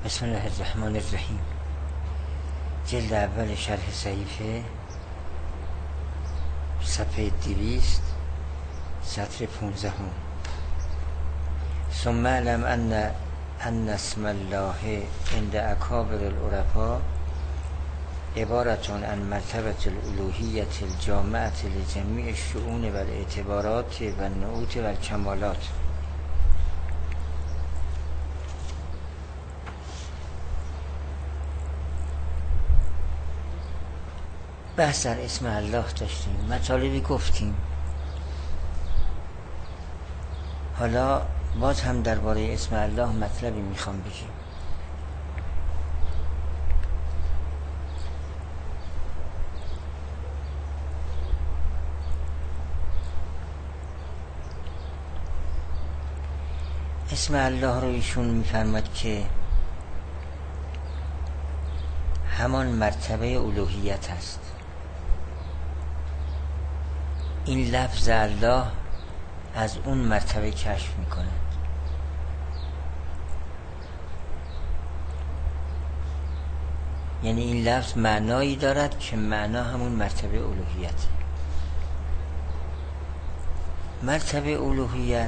بسم الله الرحمن الرحیم. جلد اول شرح صحیفه، صفحه 200، سطر 15. ثم اعلم ان اسم الله عند اکابر العرفاء عبارت عن مرتبة الالوهیة الجامعة لجمیع الشؤون و الاعتبارات و النعوت و الکمالات. بحث در اسم الله داشتیم، مطالبی گفتیم. حالا باز هم درباره اسم الله مطلبی میخوام بگیم. اسم الله رو ایشون میفرماد که همان مرتبه الوهیت است. این لفظ الله از اون مرتبه کشف میکنه. یعنی این لفظ معنایی دارد که معنا همون مرتبه الوهیت. مرتبه الوهیت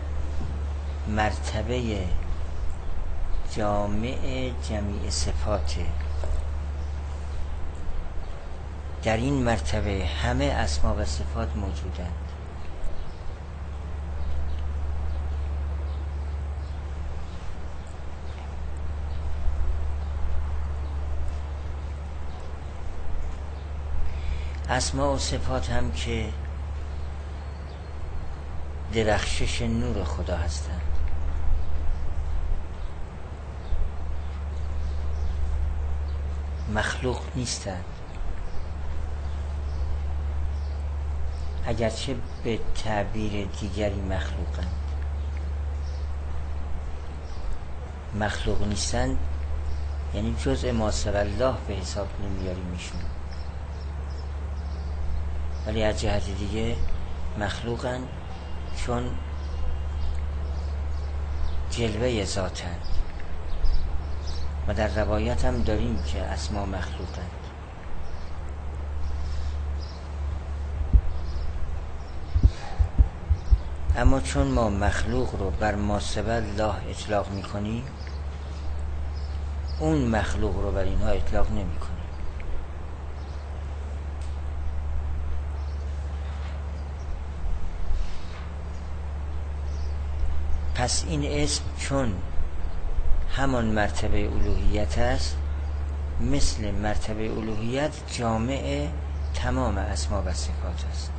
مرتبه جامع جمیع صفاته. در این مرتبه همه اسما و صفات موجودند. اسما و صفات هم که درخشش نور خدا هستند. مخلوق نیستند، اگرچه به تعبیر دیگری مخلوقند. مخلوق نیستند یعنی جزء ما سوی الله به حساب نمیاریم ایشون، ولی از جهت دیگه مخلوقند، چون جلوه ذاتند. و در روایت هم داریم که اسما مخلوقند. اما چون ما مخلوق رو بر ما سوی الله اطلاق میکنیم، اون مخلوق رو بر اینها اطلاق نمیکنیم. پس این اسم چون همان مرتبه الوهیت است، مثل مرتبه الوهیت جامع تمام اسما و صفات است.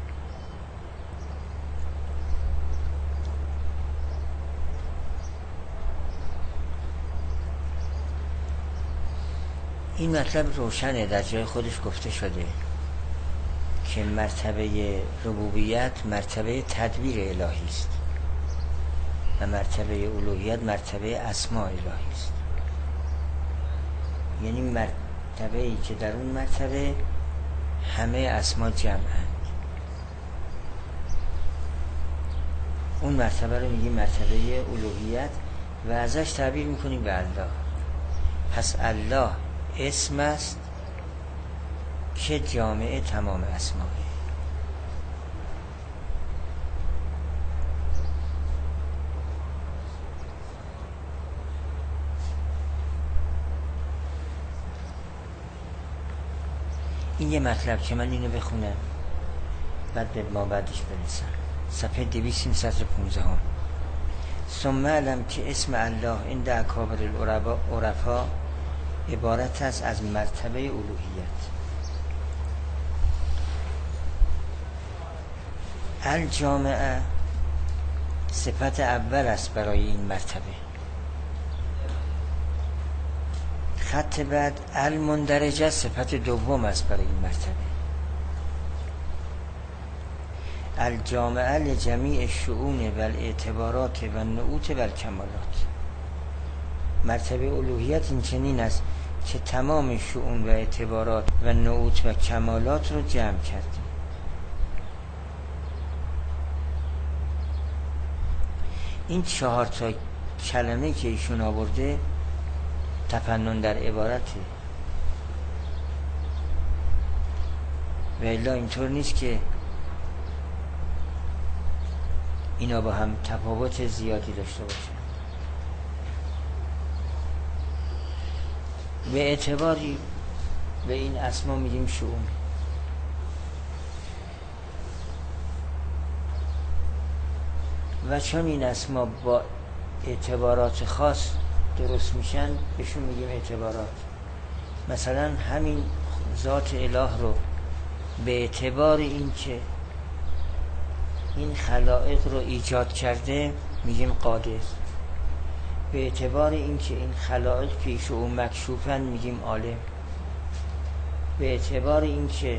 این مطلب روشنه، در جای خودش گفته شده که مرتبه ربوبیت مرتبه تدبیر الهی است و مرتبه الوهیت مرتبه اسماء الهی است. یعنی مرتبه ای که در اون مرتبه همه اسما جمعند. اون مرتبه رو میگیم مرتبه الوهیت و ازش تعبیر میکنیم به الله. پس الله اسم است که جامع تمام اسماء. این یه مطلب که من اینو بخونم بعد به ما بعدش برسم. صفحه 200 سطر 15. ثم اعلم که اسم الله عند اکابر العرفاء عبارت است از مرتبه الوهیت. الجامعه صفت اول است برای این مرتبه. خط بعد المندرجه صفت دوم است برای این مرتبه. الجامعه لجمیع الشؤون و الاعتبارات و النعوت و الکمالات. مرتبه الوهیت این چنین است که تمام شؤون و اعتبارات و نعوت و کمالات رو جمع کردیم. این 4 کلمه که ایشون آورده تفنن در عبارته. و الا اینطور نیست که اینا با هم تفاوت زیادی داشته باشن. به اعتباری به این اسما میگیم شؤون. و چون این اسما با اعتبارات خاص درست میشن بهشون میگیم اعتبارات. مثلا همین ذات اله رو به اعتبار این که این خلائق رو ایجاد کرده میگیم قادر، به اعتبار این که این خلائق پیش او مکشوفن میگیم عالم، به اعتبار این که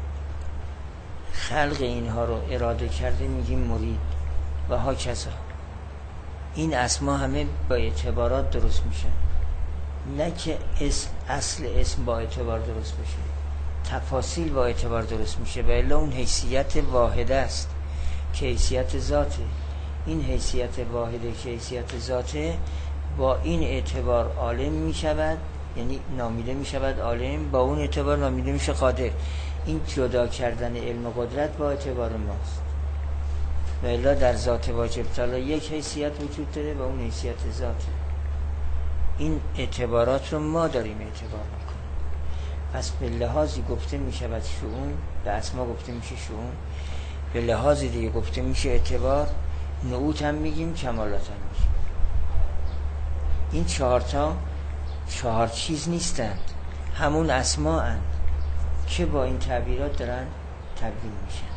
خلق اینها رو اراده کرده میگیم مرید و ها کذا. این اسما همه با اعتبارات درست میشن، نه که اصل اسم با اعتبار درست بشه، تفاصیل با اعتبار درست میشه. و الا اون حیثیت واحده است که حیثیت ذاته. این حیثیت واحده که حیثیت ذاته با این اعتبار عالم میشود، یعنی نامیده میشود عالم، با اون اعتبار نامیده میشه قادر. این جدا کردن علم و قدرت با اعتبار ماست. و الا در ذات واجب تعالی یک حیثیت وجود داره و اون حیثیت ذاته. این اعتبارات رو ما داریم اعتبار میکنیم. پس به لحاظی گفته میشود شؤون، به اسما گفته میشه شؤون، به لحاظی دیگه گفته میشه اعتبار. نعوت هم میگیم، کمالات هم میگیم. این چهار چیز نیستند، همون اسما اند که با این تعبیرات دارن تبدیل میشن.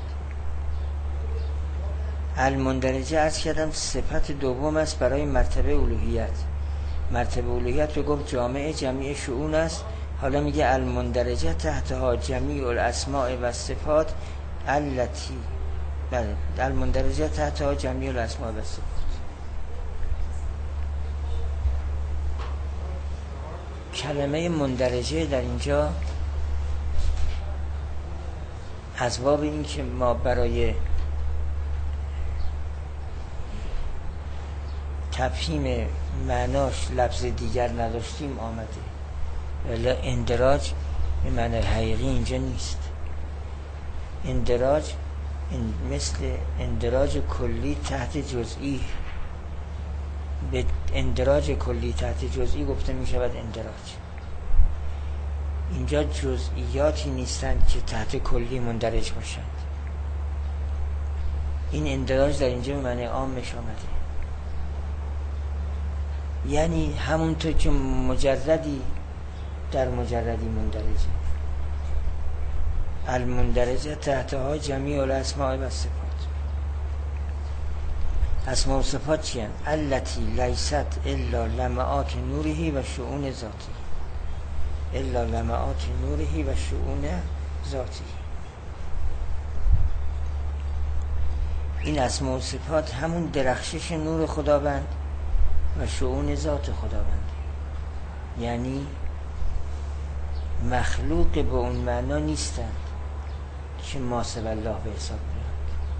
المندرجه عرض کردم صفت دوم است برای مرتبه الوهیت. مرتبه الوهیت رو گفت جامع جمیع شؤون است. حالا میگه المندرجه تحتها جمیع الاسماء و صفات التي، بله، المندرجه تحتها جمیع الاسماء و صفات. کلمه مندرجه در اینجا از باب این که ما برای تفهیم معناش لفظ دیگر نداشتیم آمده. ولی اندراج به معنی حقیقی اینجا نیست. اندراج مثل اندراج کلی تحت جزئی، به اندراج کلی تحت جزئی گفته می شود اندراج. اینجا جزئیاتی نیستند که تحت کلی مندرج باشند. این اندراج در اینجا به معنی عامش آمده، یعنی همونطور که مجردی در مجردی مندرجه. المندرجه تحتها جمیع الاسماء و صفات. اسماء و صفات چی هستند؟ التی لیست الا لمعات نوره و شؤون ذاتی. الا لمعات نوره و شؤون ذاتی. این اسماء و صفات همون درخشش نور خداوند و شؤون ذات خداوند، یعنی مخلوق به اون معنا نیستند که ما سوی الله به حساب میاد.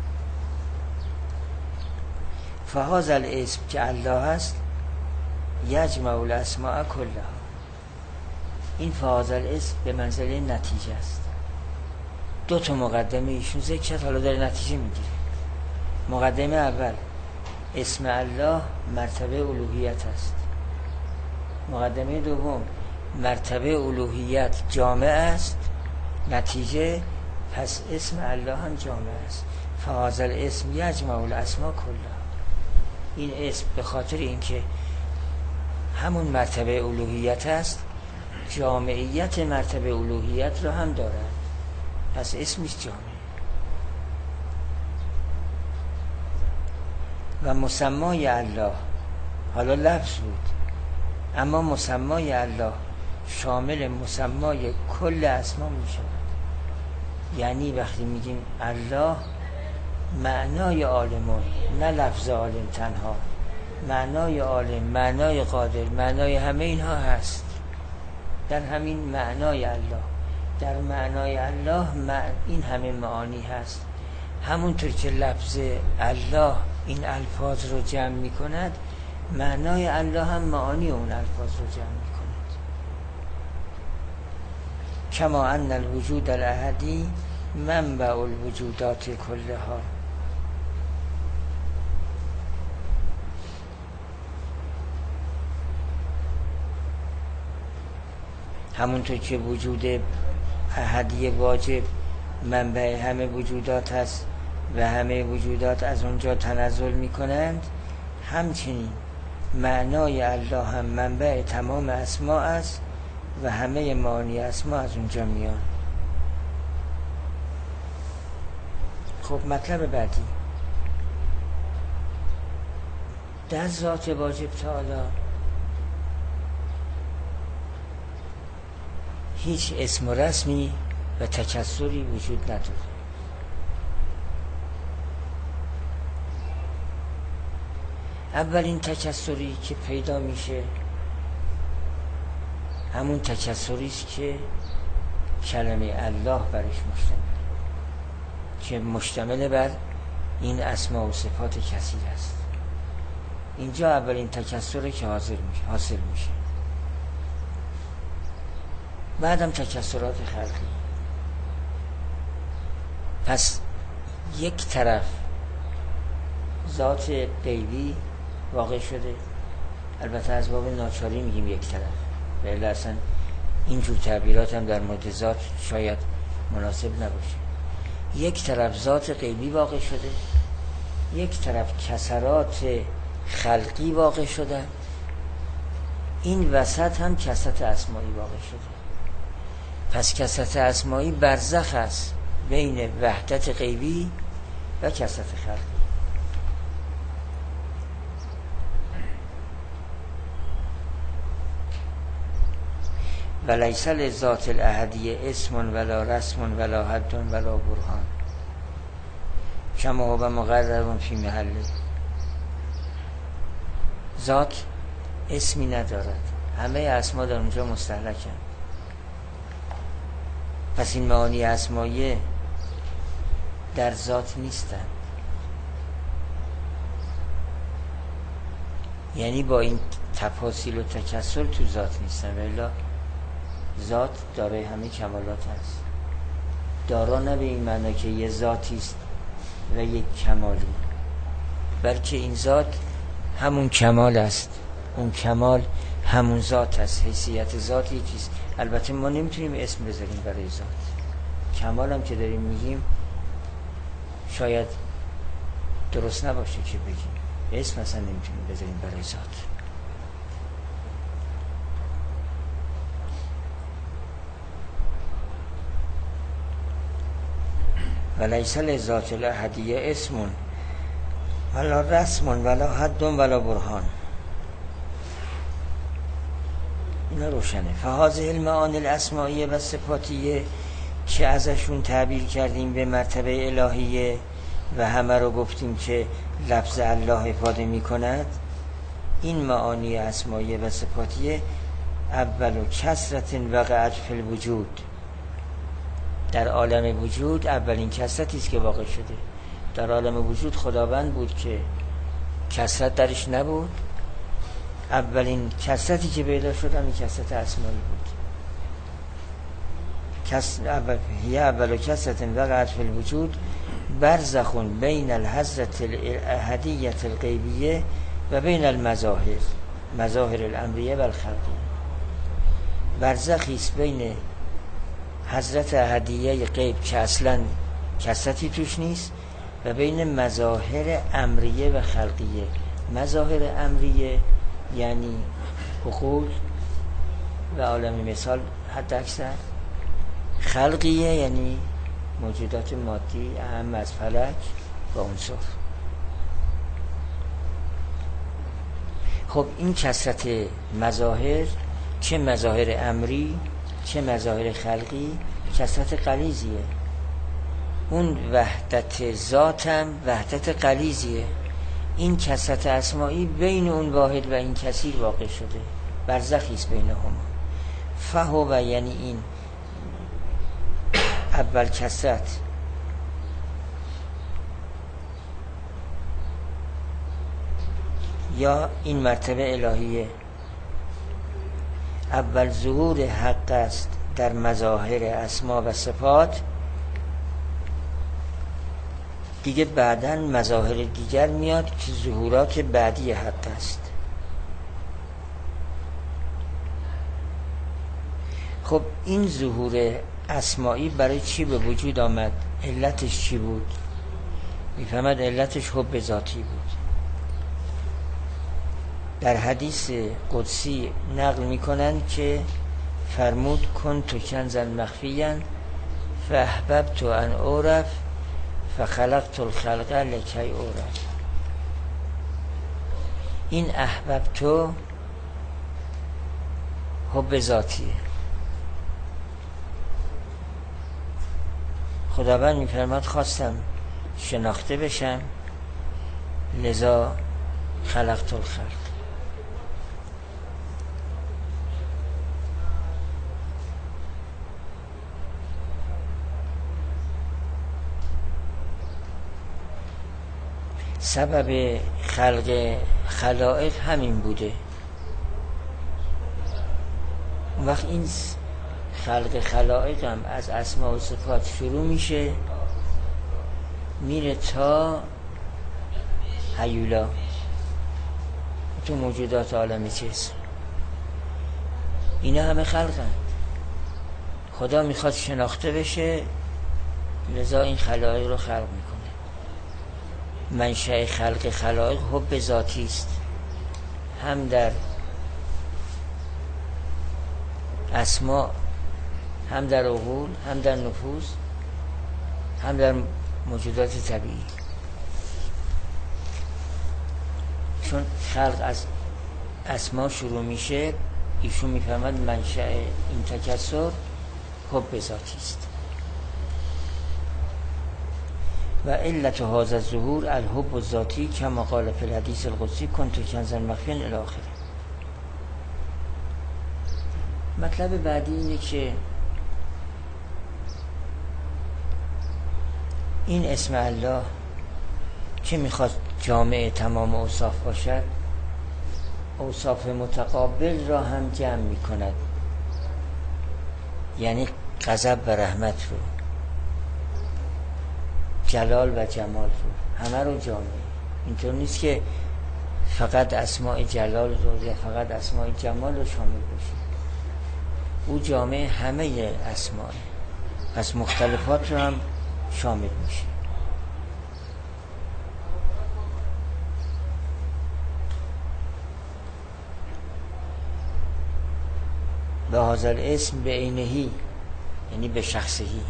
فهذا الاسم که الله است یجمع الاسماء کلها. این فهذا الاسم به منزله نتیجه است. دو تا مقدمه ایشون ذکر کرد، حالا داره نتیجه میگیره. مقدمه اول، اسم الله مرتبه الوهیت است. مقدمه دوم، مرتبه الوهیت جامع است. نتیجه، پس اسم الله هم جامع است. فهذا الاسم یجمع الاسماء کلها. این اسم به خاطر اینکه همون مرتبه الوهیت است، جامعیت مرتبه الوهیت رو هم دارد، پس اسمش جامع. و مسمای الله، حالا لفظ بود، اما مسمای الله شامل مسمای کل اسما می شود. یعنی وقتی میگیم الله، معنای عالمون، نه لفظ عالم تنها، معنای عالم، معنای قادر، معنای همه اینها هست در همین معنای الله. در معنای الله این همه معانی هست. همونطور که لفظ الله این الفاظ رو جمع می کند، معنای الله هم معانی اون الفاظ رو جمع می کند. کما ان الوجود الاحدی منبع الوجودات کلها. همونطور که وجود احدی واجب منبع همه وجودات هست و همه وجودات از اونجا تنزل می کنند، همچنین معنای الله هم منبع تمام اسما است و همه معانی اسما از اونجا میان. خب مطلب بعدی، در ذات واجب تعالی هیچ اسم و رسمی و تکسری وجود نداره. اولین تکسری که پیدا میشه همون تکسری است که کلمه الله برش مشتمل، که مشتمل بر این اسما و صفات کثیر است. اینجا اولین تکسری که حاصل میشه. بعدم تکسرات خلقی. پس یک طرف ذات غیبی واقع شده، البته از باب ناچاری میگیم یک طرف، ولی اصلا اینجور تعبیرات هم در مورد ذات شاید مناسب نباشه. یک طرف ذات غیبی واقع شده، یک طرف کسرات خلقی واقع شده، این وسط هم کسرت اسمایی واقع شده. پس کسرت اسمایی برزخ است بین وحدت غیبی و کسرت خلقی. ولیس لذات الاحدیه اسم ولا رسم ولا حد ولا برهان کما هو مقرر فی محله. ذات اسمی ندارد، همه اسما در اونجا مستهلکن. پس این معانی اسمایه در ذات نیستن، یعنی با این تفاصیل و تکسر تو ذات نیستن، ولی ذات دارای همه کمالات هست. دارا نه به این معنی که یه ذاتی است و یک کمالی، بلکه این ذات همون کمال است، اون کمال همون ذات است. حیثیت ذات یه چیز، البته ما نمیتونیم اسم بذاریم برای ذات. کمال هم که داریم میگیم شاید درست نباشه که بگیم اسم اصلا نمیتونیم بذاریم برای ذات. ولیس لذات الاحدیه اسم ولا رسم ولا حد ولا برهان. اینا روشنه. فهذه المعانی الاسمائیه و صفاتیه که ازشون تعبیر کردیم به مرتبه الهیه و همه رو گفتیم که لفظ الله افاده می کند، این معانی اسمائیه و صفاتیه اول و کسرت وقعت فی الوجود، در عالم وجود اولین کسرتی است که واقع شده. در عالم وجود خداوند بود که کسرت درش نبود. اولین کسرتی که پیدا شد همین کسرت اسمایی بود. اول کسرت وقعت فی الوجود برزخ بین الحضرة الاحدیة الغیبیه و بین مظاهر الامریه و الخلقیه. برزخی است بین حضرت احدیه غیب که اصلا کسرتی توش نیست و بین مظاهر امریه و خلقیه. مظاهر امریه یعنی عقول و عالم مثال حد اکثر، خلقیه یعنی موجودات مادی اهم از فلک و عنصر. خب این کثرت مظاهر، چه مظاهر امری چه مظاهر خلقی، کثرت غلیظیه. اون وحدت ذاتم وحدت غلیظیه. این کثرت اسمایی بین اون واحد و این کثیر واقع شده، برزخی است بینهما. فهو یعنی این اول کثرت یا این مرتبه الهیه اول ظهور حق است در مظاهر اسما و صفات، دیگه بعداً مظاهر دیگر میاد که ظهورات بعدی حق است. خب این ظهور اسمایی برای چی به وجود آمد؟ علتش چی بود؟ میفهمد علتش حب ذاتی بود. در حدیث قدسی نقل میکنن که فرمود کنت کنزا مخفیا فاحببت ان اعرف فخلقت الخلق لکی اعرف. این احببت حب ذاتیه. خداوند میفرماد خواستم شناخته بشم لذا خلقت الخلق. سبب خلق خلائق همین بوده. اون وقت این خلق خلائق هم از اسماء و صفات شروع میشه میره تا هیولا، تو موجودات عالم جسم. اینا همه خلقن. خدا میخواد شناخته بشه لذا این خلائق رو خلق میکنه. منشأ خلق خلائق حب ذاتی است، هم در اسماء، هم در عقول، هم در نفوس، هم در موجودات طبیعی. چون خلق از اسما شروع میشه، ایشون میفهمد منشأ این تکثر حب ذاتی است. و علت هذا الظهور الحب الذاتی کما قال فی الحدیث القدسی کنت کنزا مخفیا الی آخره. مطلب بعدی اینه که این اسم الله که میخواد جامع تمام اوصاف باشد، اوصاف متقابل را هم جمع میکند. یعنی غضب و رحمت رو، جلال و جمال رو، همه رو جامع. اینطور نیست که فقط اسماء جلال رو یا فقط اسماء جمال رو شامل باشه. او جامع همه اسماء، پس مختلفات رو هم شامل میشه. به هذا الاسم به عینهی، یعنی به شخصهی،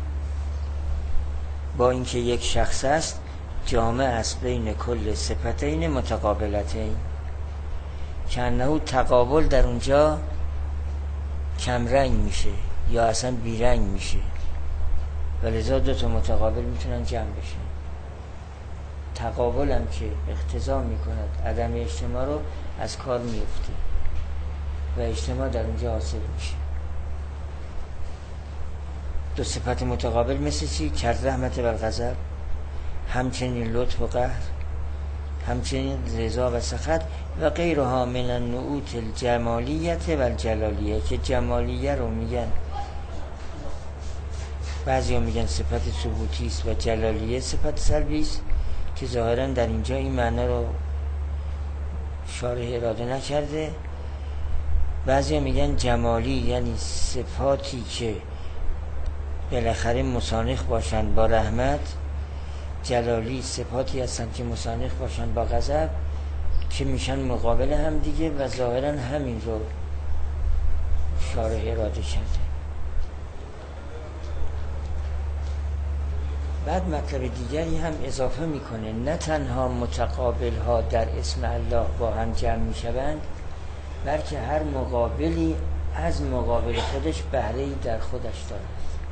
با اینکه یک شخص است جامع است بین کل صفتین متقابلتین، که انه تقابل در اونجا کم رنگ میشه یا اصلا بی رنگ میشه و لذا دو تا متقابل میتونن جمع بشن. تقابل هم که اقتضا میکند عدم اجتماع رو از کار میفته و اجتماع در اونجا حاصل میشه. دو صفت متقابل مثل چی؟ کرد رحمت و غضب، همچنین لطف و قهر، همچنین رضا و سخط و غیرها من النعوت الجمالیت و الجلالیه، که جمالیه رو میگن، بعضی ها میگن صفت ثبوتی است و جلالیه صفت سلبی است، که ظاهرا در اینجا این معنی رو شارح اراده نکرده. بعضی ها میگن جمالی یعنی صفاتی که بالاخره مسانخ باشند با رحمت، جلالی صفاتی هستن که مسانخ باشند با غضب، که میشن مقابل هم دیگه و ظاهرا همین رو شارح اراده کرده. بعد مطلب دیگری هم اضافه میکنه، نه تنها متقابل ها در اسم الله با هم جمع میشوند، بلکه هر مقابلی از مقابل خودش بهره‌ای در خودش دارد.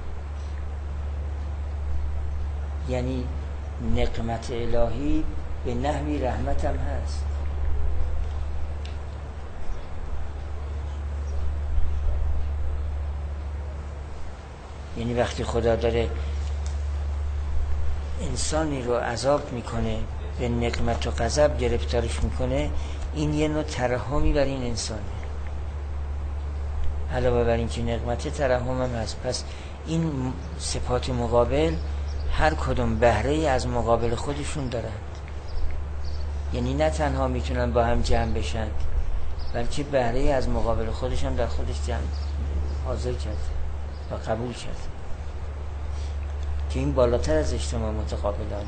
یعنی نقمت الهی به نحوی رحمت هم هست. یعنی وقتی خدا داره انسانی رو عذاب میکنه، به نقمت و غضب گرفتارش میکنه، این یه نوع ترحمی بر این انسانه. علاوه بر این که نقمت ترحم هم هست. پس این صفات مقابل هر کدوم بهره از مقابل خودشون دارند، یعنی نه تنها میتونن با هم جمع بشن، بلکه بهره از مقابل خودش هم در خودش جمع حاضر کرد و قبول کرد که این بالاتر از اجتماع متقابلانه.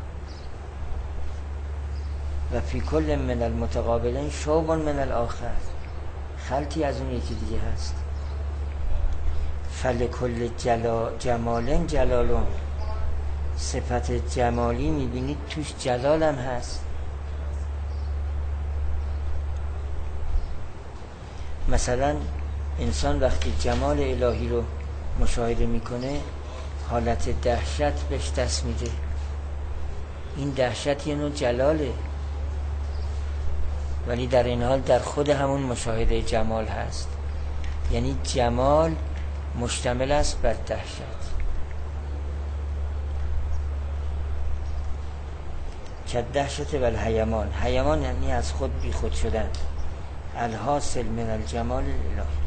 و فی کل من المتقابلین شعب من الاخر، خلطی از اون یکی دیگه هست. فلکل جمال جلالون، صفت جمالی میبینید توش جلال هم هست. مثلا انسان وقتی جمال الهی رو مشاهده میکنه حالت دهشت بهش دست میده. این دهشت یه نوع جلاله، ولی در این حال در خود همون مشاهده جمال هست. یعنی جمال مشتمل است بر دهشت. که دهشت و الهیمان، هیمان یعنی از خود بی خود شدن، الحاصل من الجمال الالهی.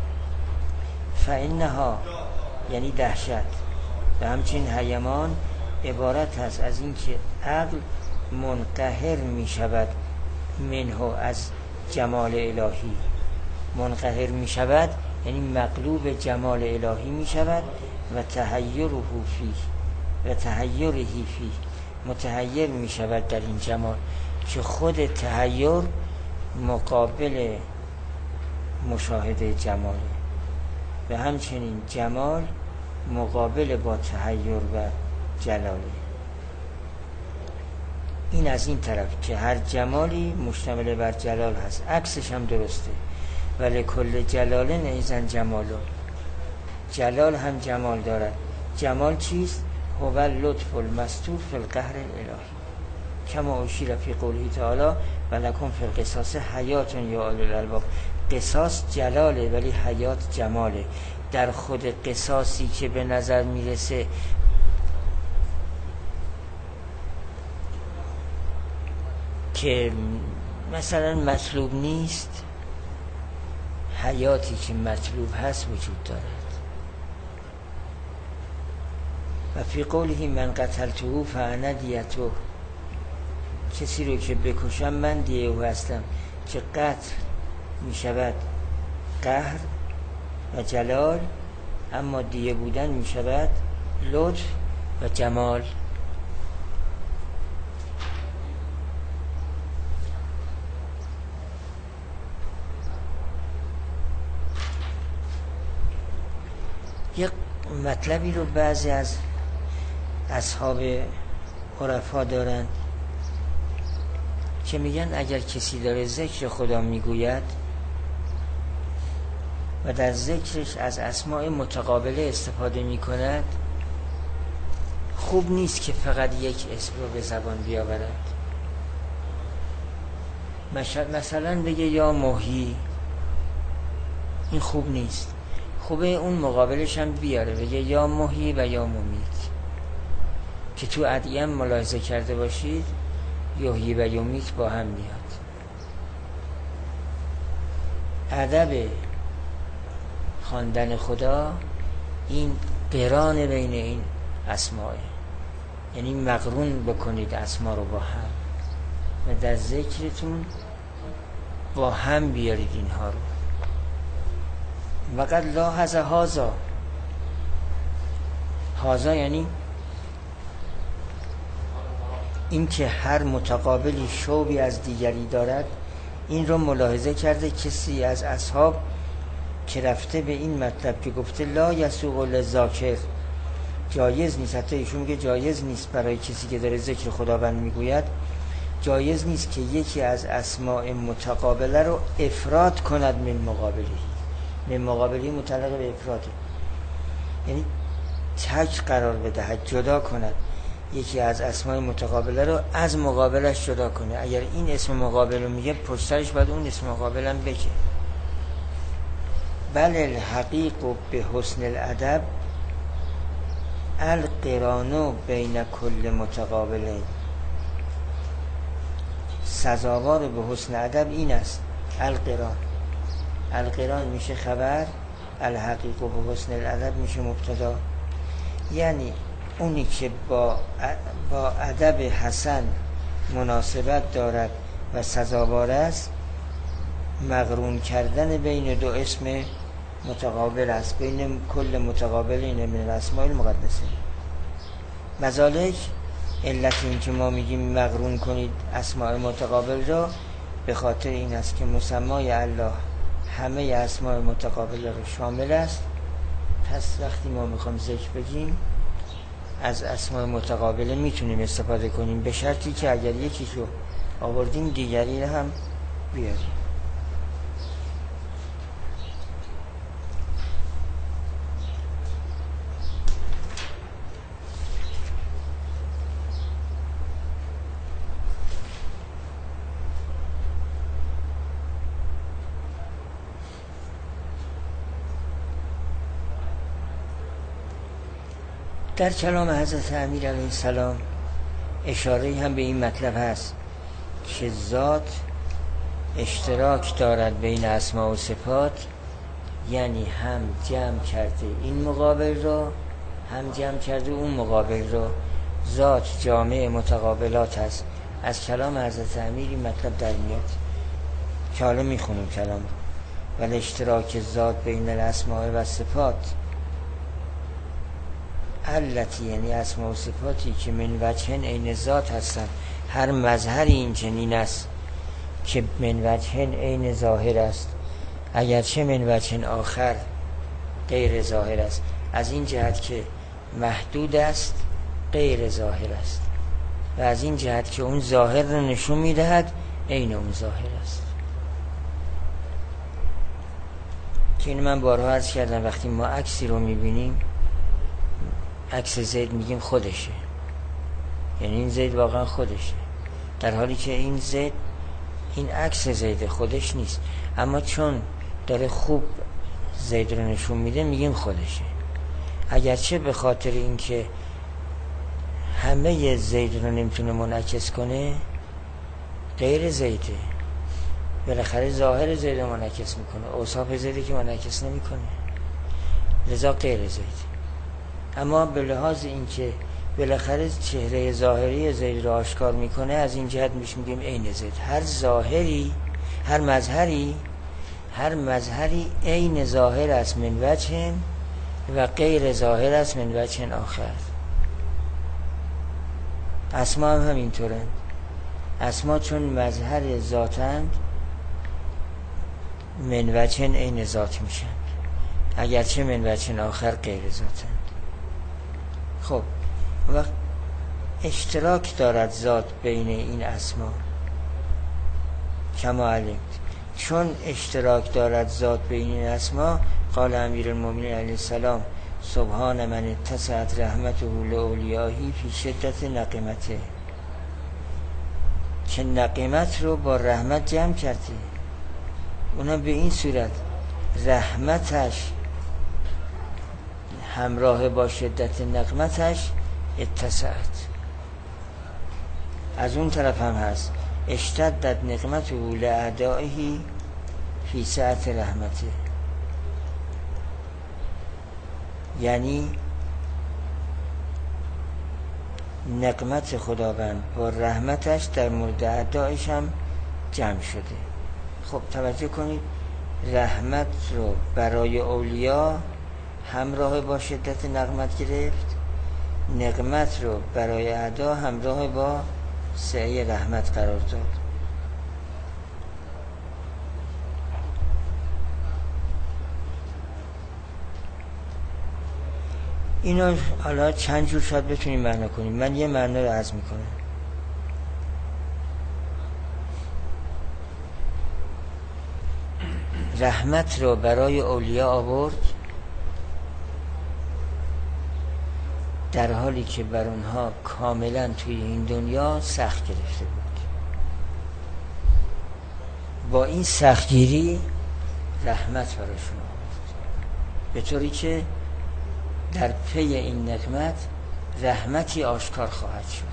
فانها یعنی دهشت و همچنین هیمان عبارت هست از این که عقل منقهر می شود منه از جمال الهی. منقهر می شود یعنی مغلوب جمال الهی می شود و تحیره فیه و تحیره فیه، متحیر می شود در این جمال که خود تحیر مقابل مشاهده جماله و همچنین جمال مقابل با تحیر و جلاله. این از این طرف که هر جمالی مشتمل بر جلال هست، عکسش هم درسته. ولی کل جلال نیزن جمالون، جلال هم جمال دارد. جمال چیست؟ هو لطف المستور فی القهر الالهی کما اشیر فی قوله تعالی و لکم فی القصاص حیات یا اولی الالباب. قصاص جلاله ولی حیات جماله. در خود قصاصی که به نظر میرسه که مثلا مطلوب نیست، حیاتی که مطلوب هست وجود دارد. و فی قوله من قتلته فانا دیته، کسی رو که بکشم من دیه او هستم، که قتل می شود قهر و جلال، اما دیه بودن می شود لطف و جمال. یک مطلبی رو بعضی از اصحاب عرفا دارن که میگن اگر کسی داره ذکر خدا میگوید و در ذکرش از اسماء متقابله استفاده میکند، خوب نیست که فقط یک اسم رو به زبان بیاورد. مثلا بگه یا محیی، این خوب نیست. خوبه اون مقابلش هم بیاره، بگه یا محیی و یا ممیت، که تو ادعیه ملاحظه کرده باشید یحیی و یمیت با هم میاد. ادب خواندن خدا این قران بین این اسماء، یعنی مقرون بکنید اسما رو با هم و در ذکرتون با هم بیارید اینها رو. وقد لاحظ هذا یعنی این که هر متقابلی شوبی از دیگری دارد. این رو ملاحظه کرده کسی از اصحاب که رفته به این مطلب که گفته لا یسوق للذاکر، جایز نیست. حتی ایشون میگه جایز نیست برای کسی که داره ذکر خداوند میگوید، جایز نیست که یکی از اسماء متقابله رو افراد کند من مقابلی متعلق به افراده، یعنی تک قرار بدهد، جدا کند یکی از اسماء متقابله رو از مقابلش جدا کنه. اگر این اسم مقابل رو میگه پشترش باید اون اسم مقابل هم بگه. بل الحقیق به حسن الادب القران بین کل متقابلین. سزاوار به حسن ادب این است، القران، القران میشه خبر، الحقیق و به حسن الادب میشه مبتدا. یعنی اونی که با ادب حسن مناسبت دارد و سزاوار است، مقرون کردن بین دو اسم متقابل است، بین کل متقابلین من الاسماء المقدسه. مذالک علت این که ما میگیم مقرون کنید اسماء متقابل را به خاطر این است که مسمای الله همه اسماء متقابل را شامل است. پس وقتی ما میخوام ذکر بگیم از اسماء متقابله میتونیم استفاده کنیم، به شرطی که اگر یکیش رو آوردیم دیگری رو هم بیاریم. در کلام حضرت امیر علیه السلام اشاره هم به این مطلب هست که ذات اشتراک دارد بین اسما و صفات، یعنی هم جمع کرده این مقابل را هم جمع کرده اون مقابل را. ذات جامع متقابلات هست. از کلام حضرت امیر این مطلب در میاد که حالا میخونیم کلام رو. ولی اشتراک ذات بین الاسماء و صفات التی، یعنی اسماء و صفاتی که من وجهن عین ذات هستند. هر مظهری این چنین است که من وجهن عین ظاهر است، اگرچه من وجهن آخر غیر ظاهر است. از این جهت که محدود است غیر ظاهر است، و از این جهت که اون ظاهر رو نشون میدهد عین اون ظاهر است. که این من بارها عرض کردم وقتی ما عکسی رو میبینیم، عکس زید میگیم خودشه، یعنی این زید واقعا خودشه، در حالی که این زید، این عکس زید خودش نیست، اما چون داره خوب زید رو نشون میده میگیم خودشه. اگرچه به خاطر اینکه همه زید رو نمیتونه منعکس کنه غیر زیده، بالاخره ظاهر زید رو منعکس میکنه، اوصاف زیده که منعکس نمیکنه، لذا غیر زید. اما به لحاظ اینکه بالاخره چهره ظاهری زید رو آشکار میکنه، از این جهت میگیم عین زید. هر ظاهری، هر مظهری عین ظاهر است من وجه و غیر ظاهر است من وجه آخر. اسما هم همینطورند. اسما چون مظهر ذاتند من وجه عین ذات میشن، اگرچه من وجه آخر غیر ذاتند. خب وقت اشتراک دارد ذات بین این اسما کما علمت. چون اشتراک دارد ذات بین این اسما، قال امیرالمومنین علیه السلام سبحان من اتسعت رحمته لاولیائه فی شدت نقمته، که نقمت رو با رحمت جمع کرده، اونم به این صورت رحمتش همراه با شدت نقمتش اتسعت. از اون طرف هم هست اشتدت نقمته لاعدائه فی سعت رحمته، یعنی نقمت خداوند با رحمتش در مورد اعدایش هم جمع شده. خب توجه کنید، رحمت رو برای اولیا همراه با شدت نقمت گرفت، نقمت رو برای اعدا همراه با سعه رحمت قرار داد. اینو حالا چند جور شاید بتونیم معنا کنیم. من یه معنا رو عرض میکنم. رحمت رو برای اولیا آورد در حالی که بر اونها کاملا توی این دنیا سخت گرفته بود. با این سختگیری رحمت براشون آورد، به طوری که در پی این نقمت رحمتی آشکار خواهد شد.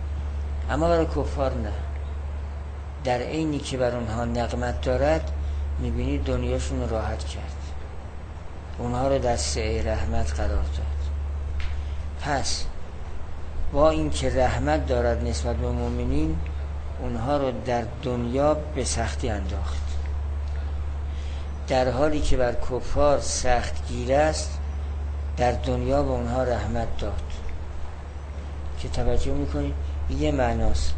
اما برای کفار نه، در عینی که بر اونها نقمت دارد میبینی دنیاشون رو راحت کرد، اونها رو در سعه رحمت قرار داد. پس با این که رحمت دارد نسبت به مؤمنین، اونها رو در دنیا به سختی انداخت، در حالی که بر کفار سخت گیر است در دنیا به اونها رحمت داد. که توجه میکنید یه معناست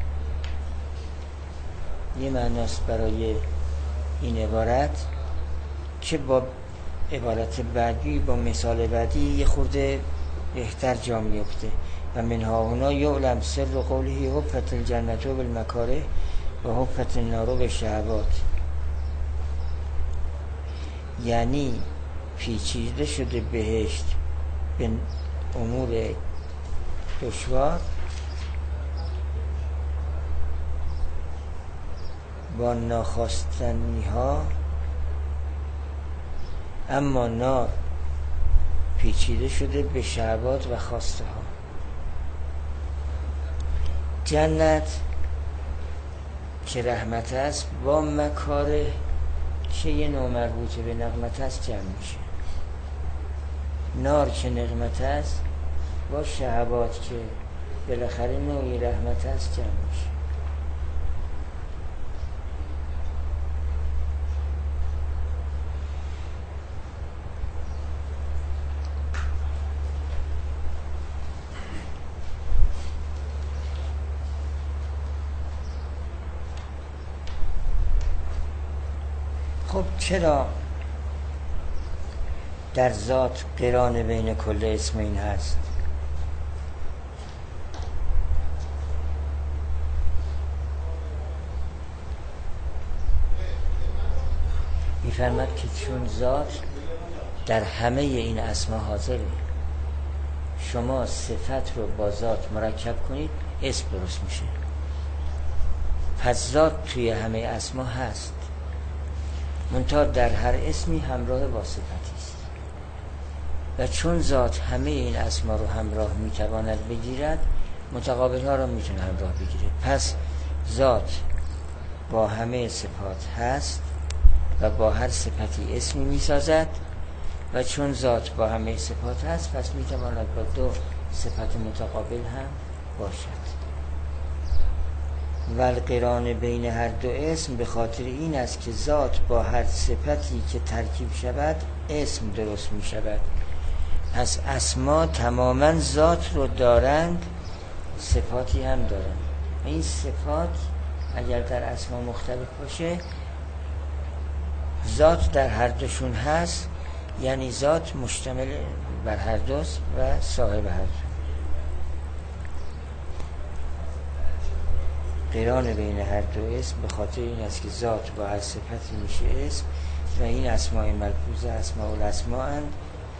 برای این عبارت که با عبارت بعدی، با مثال بعدی یه خورده بهتر جا میفته. و منها هنا یعلم سر قوله حفت الجنت بالمکاره و حفت النار بالشهوات. یعنی پیچیده شده بهشت به امور دشوار، با ناخواستنی ها، اما نار پیچیده شده به شهوات و خواسته ها. جنت که رحمت است با مکاره که یه نوع مربوطه به نقمت است جمع میشه. نار که نقمت است با شهوات که بالاخره نوعی رحمت است جمع میشه. خب چرا در ذات قران بین کل اسمین هست؟ می‌فرماد که چون ذات در همه این اسما حاضره، شما صفت رو با ذات مرکب کنید اسم درست میشه. پس ذات توی همه اسما هست، منتها در هر اسمی همراه با صفتی است. و چون ذات همه این اسما رو همراه میتواند بگیرد، متقابل ها رو میتونه همراه بگیره. پس ذات با همه صفات هست و با هر صفتی اسمی میسازد، و چون ذات با همه صفات هست پس میتواند با دو صفت متقابل هم باشد. و القران بین هر دو اسم به خاطر این است که ذات با هر صفتی که ترکیب شود اسم درست می شود. پس اسما تماما ذات رو دارند، صفاتی هم دارند. این صفات اگر در اسما مختلف باشه، ذات در هر دوشون هست، یعنی ذات مشتمل بر هر دوست و صاحب هر دو. قران بین هر دو اسم به خاطر این است که ذات با هر صفتی میشه اسم، و این اسماء ملفوظه اسماء الاسماء اند.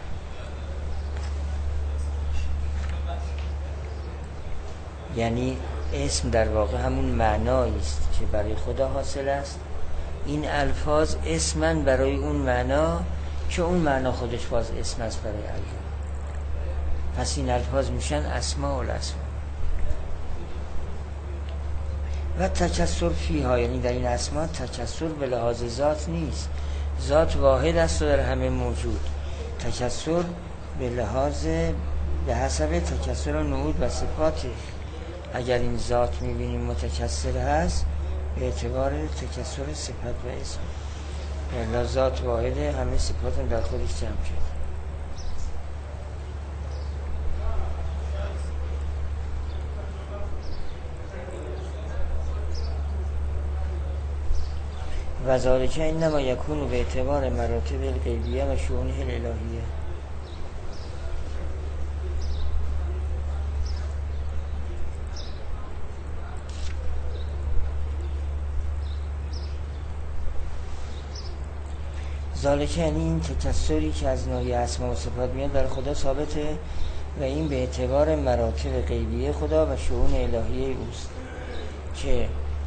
یعنی اسم در واقع همون معنایی است که برای خدا حاصل است. این الفاظ اسمن برای اون معنا که اون معنا خودش باز اسم است برای الله. پس این الفاظ میشن اسماء الاسماء. و تکسر فیها، یعنی در این اسماء تکسر به لحاظ ذات نیست، ذات واحد است و در همه موجود. تکسر به لحاظ به حسب تکسر و نعود و صفات. اگر این ذات میبینیم متکسر هست به اعتبار تکسر صفت و اسم، یعنی ذات واحده، همه صفات هم در خودش جمع شد. و ذالک انما یکون به اعتبار مراتب الغیبیه و شؤون الالهیه. ذالک یعنی این تکسری که از نوع اسما و صفات میاد در خدا ثابته، و این به اعتبار مراتب غیبیه خدا و شؤون الهیه اوست، که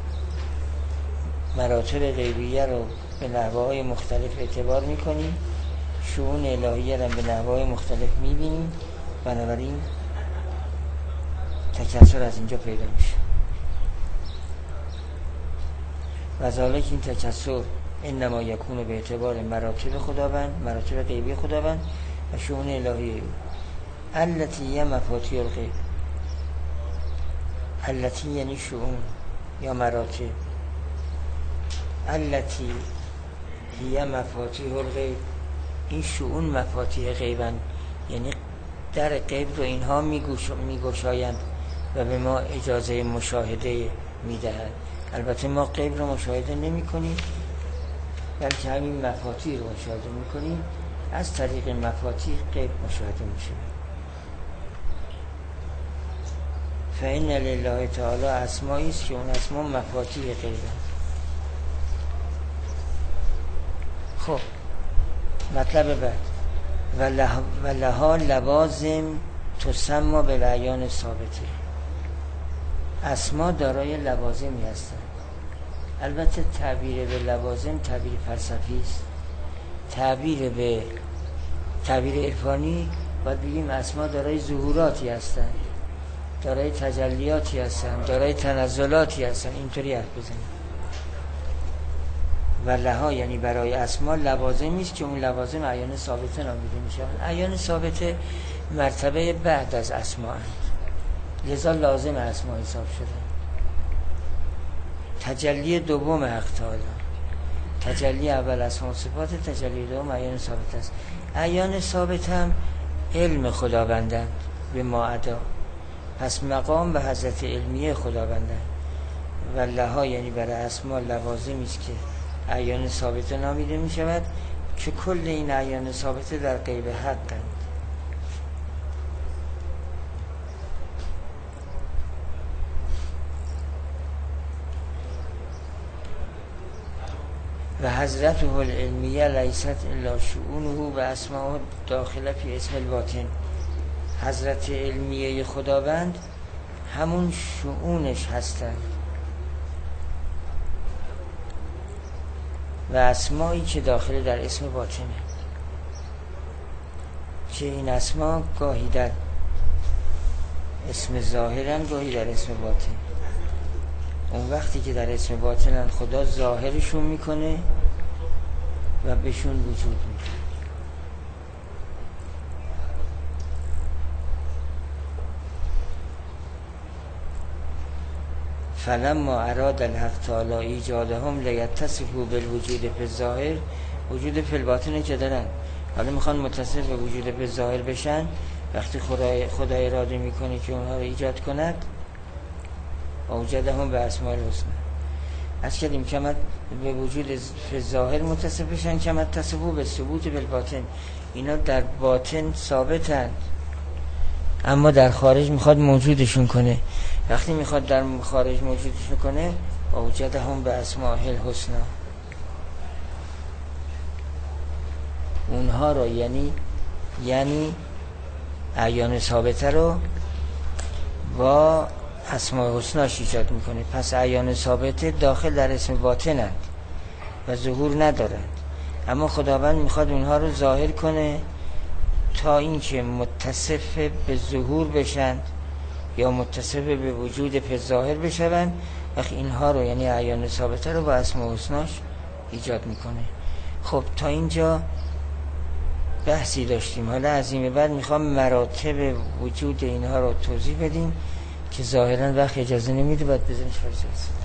مراتب غیبیه رو به نحوهای مختلف اعتبار میکنیم، شؤون الهیه رو به نحوهای مختلف میبینیم، بنابراین تکسر از اینجا پیدا میشه. و ذالک این تکسر انما یکون به اعتبار مراتب خداوند، مراتب غیبی خداوند و شؤون الهی او. التی یه مفاتیح الغیب، التی یعنی شؤون یا مراتب، التی هی مفاتیح الغیب، این شؤون مفاتیح غیبند، یعنی در غیب رو اینها میگشایند و به ما اجازه مشاهده میدهند. البته ما غیب رو مشاهده نمی کنیم، بلکه همین مفاتیح رو مشاهده می کنیم. از طریق مفاتیح غیب مشاهده می شود. فإن لله تعالی اسمایی است که اون اسما مفاتیح غیبند. خب مطلب بعد و لها لوازم تسمى بالاعیان ثابته. اسما دارای لوازمی هستند. البته تعبیر به لوازم تعبیر فلسفی است. تعبیر عرفانی باید بگیم اسما دارای ظهوراتی هستند، دارای تجلیاتی هستند، دارای تنزلاتی هستند. اینطوری حرف بزنیم. و لها یعنی برای اسما لوازمی است که اون لوازم اعیان ثابته نامیده میشوند. اعیان ثابته مرتبه بعد از اسما اند، لذا لازم اسما حساب شده. تجلی دوم حق تعالی، تجلی اول اسما و صفات، تجلی دوم اعیان ثابت است. اعیان ثابت هم علم خداوندند به ما ادا، پس مقام و حضرت علمیه خداوندند. و لها یعنی برای اسما لوازمی است که اعیان ثابته نامیده می شود که کل این اعیان ثابته در غیب حقند. و حضرته العلمیه لیست الا شؤونه و اسماء داخله فی اسم الباطن. حضرت علمیه خداوند همون شؤونش هستند و اسمایی که داخل در اسم باطنه، که این اسما گاهی در اسم ظاهرن گاهی در اسم باطن. اون وقتی که در اسم باطنن خدا ظاهرشون میکنه و بهشون وجود میده. فلما اراد الحق تعالی ایجادهم لیتصفوا بالوجود فی الظاهر، وجود فی الباطن که دارن، حالا میخوان متصف به وجود فی الظاهر بشن. وقتی خدا اراده میکنه که اونها رو ایجاد کند، اوجدهم به اسماء الحسنی. از کردیم کمت به وجود فی الظاهر متصف بشن، کمت تصفوا به ثبوت بالباطن. اینا در باطن ثابتند اما در خارج میخواد موجودشون کنه. وقتی میخواد در خارج موجودشون کنه، اوجدهم به اسماء الحسنی، اونها رو یعنی اعیان ثابته رو با اسماء حسناش ایجاد میکنه. پس اعیان ثابته داخل در اسم باطنند و ظهور ندارند، اما خداوند میخواد اونها رو ظاهر کنه تا اینکه متصف به ظهور بشن یا متصف به وجود فی ظاهر بشوند. وقتی اینها رو یعنی اعیان ثابته رو با اسماء حسناش ایجاد میکنه. خب تا اینجا بحثی داشتیم. حالا از این به بعد میخوام مراتب وجود اینها رو توضیح بدیم که ظاهرا وقت اجازه نمیده، باید بزنش فرض.